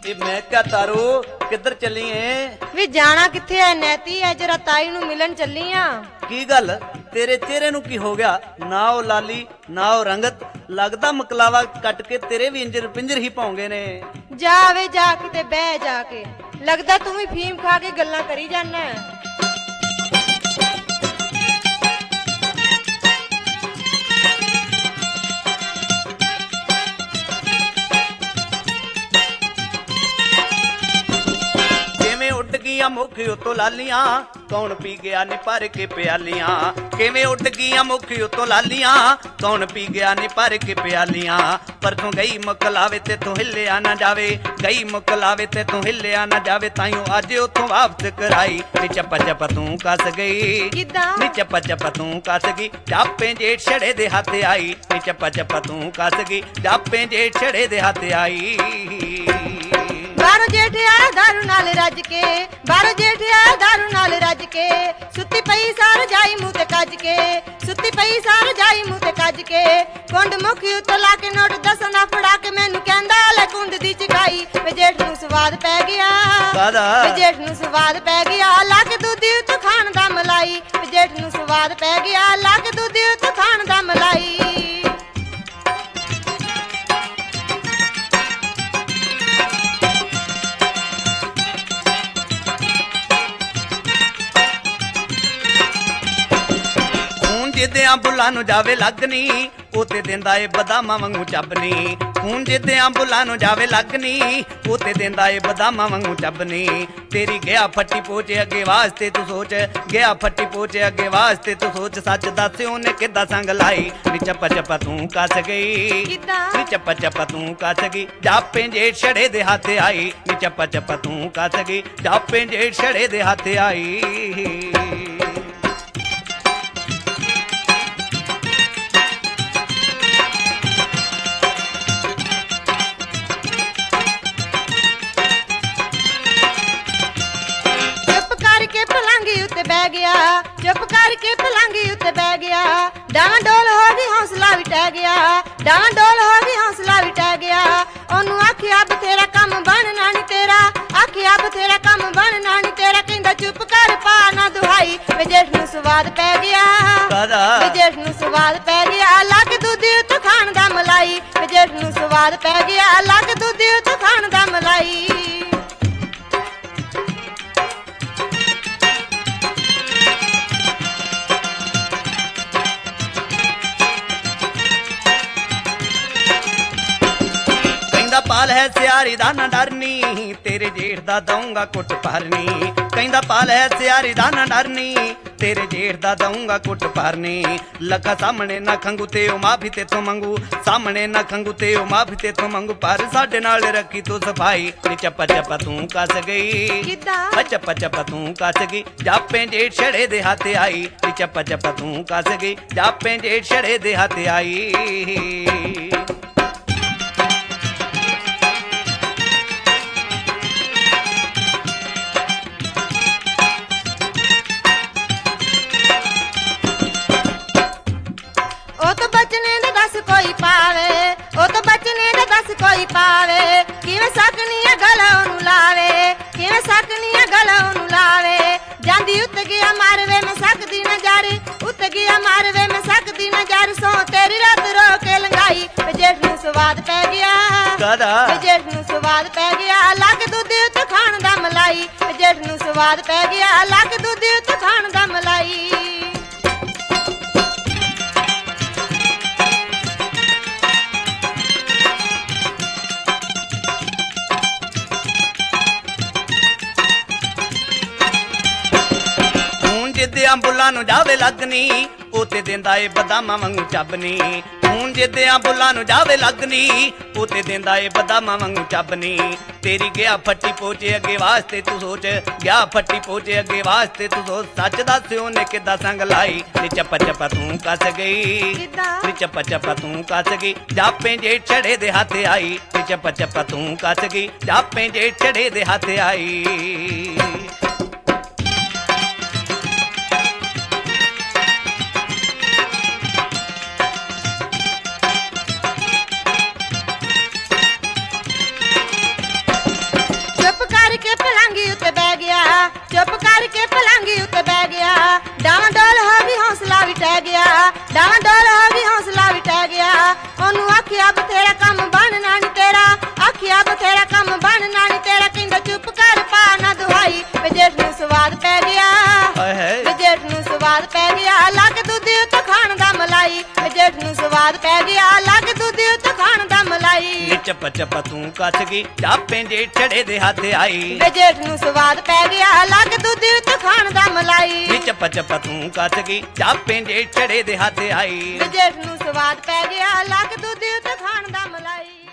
मैं क्या तारो किधर चली है? ਵੇ ਜਾਣਾ ਕਿੱਥੇ ਐ ਨੈਤੀ ਐ ਜਰਾ ਤਾਈ ਨੂੰ ਮਿਲਣ ਚੱਲੀ ਆ की गल तेरे चेहरे नु की हो गया? ना ओ लाली ना ओ रंगत लगदा मकलावा कट के तेरे भी इंजर पिंजर ही पाਉਂਗੇ ने। ਜਾ ਵੇ ਜਾ ਕਿਤੇ ਬਹਿ ਜਾ ਕੇ ਲੱਗਦਾ ਤੂੰ ਵੀ ਫੀਮ ਖਾ ਕੇ ਗੱਲਾਂ ਕਰੀ ਜਾਨਾ मुख उतो लालियां कौन पी गया नी भर के प्यालियां। किवें उड गईयां मुख उतो लालियां कौन पी गया नी भर के प्यालियां। परसों गई मुकलावे ते तू हिलिया ना जावे, गई मुकलावे ते तू हिलिया ना जावे, ताइयों अज उथों वापस कराई। नी चप्पा चप्पा तू कस गई, नी चप्पा चप्पा तू कस गई, जापे जेठ छड़े दे हाथ आई। नी चप्पा चप्पा तू कस गई, जापे जेठ छड़े दे हाथ आई। बारो जेठ आया दारू नाल रज के, बारो जेठ आया दारू नाल रज के, सुती पई सार जाई मुंह ते कज के, सुती पई सार जाई मुंह ते कज के। कुंड मुखी उत्ते ला के नोट दसना फड़ा के मैनू कहंदा ले कुंड दी चकाई। वे जेठ नू स्वाद पै गया, वे जेठ नू स्वाद पै गया, ला के दूधी उत्ते खान दा मलाई। वे जेठ नू स्वाद पै गया, ला के दूधी उत्ते खान दा मलाई। जिद्दियां बुल्लां नू जावे लगनी ओते देंदा ए बदामां वांगू चबनी। खून जिद्दियां बुल्लां नू जावे लगनी ओते देंदा ए बदामां वांगू चबनी। तेरी गया फट्टी पोचे अगे वास्ते तू सोच, गया फट्टी पोचे अगे वास्ते तू सोच, सच दस ओने किद्दां संग लाई। नी चप्पा चप्पा तू कस गई, नी चप्पा चप्पा तू कस गई, जापे जेठ छड़े दे हाथ आई। नी चप्पा चप्पा तू कस गई, जापे जेठ छड़े दे हाथ आई। बह गया चुप करके पलंगी उत्ते बह गया, डावां डोल हो गई हौसला भी टह गया, डावां डोल हो गई हौसला भी टह गया। ओनू आखिया बथेरा कम बनना नी तेरा, आखिया बथेरा कम बनना नी तेरा, कहंदा चुप कर पा ना दुहाई। वे जेठ नू स्वाद पै गया, वे जेठ नू स्वाद पै गया, लग दूधी उत्ते खान दा मलाई। वे जेठ नू स्वाद पै गया, लग दूधी उत्ते खान दा मलाई। पाल है सियारी दा ना डरनी, तेरे जेठ दा दूंगा कुट भरनी। कहंदा पाल है सियारी दा ना डरनी, तेरे जेठ दा दूंगा कुट भरनी। लखा सामने ना खंगू ते ओ माफी ते तू मंगू, सामने ना खंगू ते ओ माफी ते तू मंगू, पर साडे नाल रखी तू सफाई। नी चप्पा चप्पा तू कस गई, चप्पा चप्पा तू कस गई, जापे जेठ छड़े दे हाथ आई। नी चप्पा चप्पा तू कस गई, जापे जेठ छड़े दे हाथ आई। कोई पावे किवें सकनी है गला ओनू लावे, किवें सकनी है गला ओनू लावे। जांदी उत गया मारवे मैं सकदी न जारी, उत गया मारवे मैं सकदी न जारी, सो तेरी रात रो के लंगाई। वे जेठ नू स्वाद पै गया, वे जेठ नू स्वाद पै गया, लग दूधी उत खान दा मलाई। वे जेठ नू स्वाद पै गया, लग दूधी उत खान दा मलाई। जिद्दियां बुल्लां नू जावे लगनी ओते देंदा ए बदामां वांगू चबनी। खून जिद्दियां बुल्लां नू जावे लगनी ओते देंदा ए बदामां वांगू चबनी। तेरी गया फट्टी पोचे अगे वास्ते तू सोच, गया फट्टी पोचे अगे वास्ते तू सोच, सच दस ओने किद्दां संग लाई। नी चप्पा चप्पा तू कस गई, नी चप्पा चप्पा तू कस गई, जापे जेठ छड़े दे हाथ आई। नी चप्पा चप्पा तू कस गई, जापे जेठ छड़े दे हाथ आई। ਸਵਾਦ ਪੈ ਗਿਆ ਲੱਗ ਦੁੱਧ ਉੱਤੇ ਖਾਣ ਦਾ ਮਲਾਈ ਵੇ ਜੇਠ ਨੂੰ ਸਵਾਦ ਪੈ ਗਿਆ ਲੱਗ ਦੁੱਧ ਉੱਤੇ ਖਾਣ ਦਾ ਮਲਾਈ ਨੀ ਚੱਪ ਚੱਪ ਤੂੰ ਕੱਚ ਗਈ ਚਾਪੇ ਜੇ ਛੜੇ ਦੇ ਹੱਥ ਆਈ ਵੇ ਜੇਠ ਨੂੰ ਸਵਾਦ ਪੈ ਗਿਆ ਲੱਗ ਦੁੱਧ ਉੱਤੇ ਖਾਣ ਦਾ ਮਲਾਈ ਨੀ ਚੱਪ ਚੱਪ ਤੂੰ ਕੱਚ ਗਈ ਚਾਪੇ ਜੇ ਛੜੇ ਦੇ ਹੱਥ ਆਈ ਵੇ ਜੇਠ ਨੂੰ ਸਵਾਦ ਪੈ ਗਿਆ ਲੱਗ ਦੁੱਧ ਉੱਤੇ ਖਾਣ ਦਾ ਮਲਾਈ